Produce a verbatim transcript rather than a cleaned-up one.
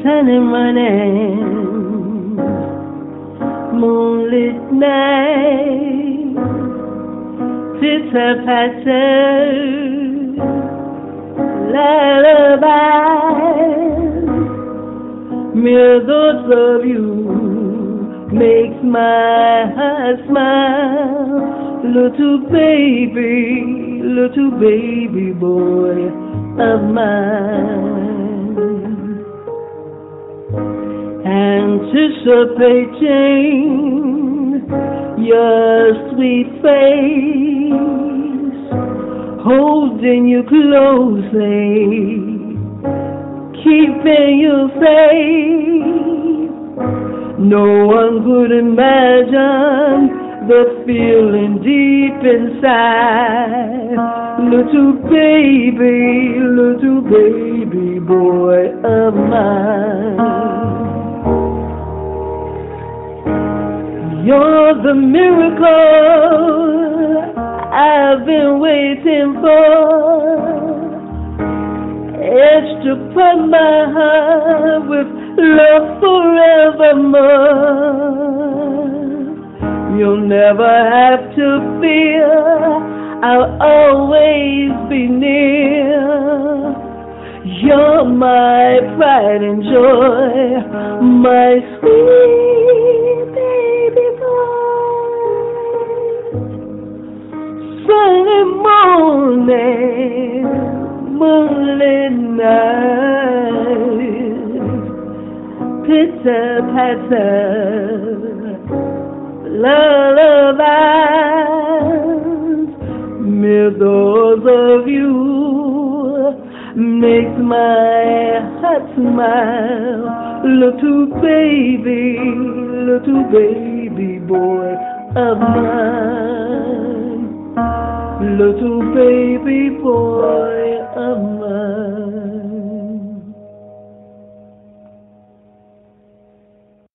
turning running, moonlit night, pitter patter, lullabies, mere thoughts of you makes my heart smile. Little baby, little baby boy of mine, anticipating your sweet face, holding you closely, keeping you safe. No one could imagine the feeling deep inside. Little baby, little baby boy of mine. You're the miracle I've been waiting for. It's to put my heart with love forevermore. You'll never have to fear, I'll always be near. You're my pride and joy, my sweet baby boy. Sunny morning, moonlit night, pitter patter, lullabies, mere thoughts of you makes my heart smile. Little baby, little baby boy of mine, little baby boy of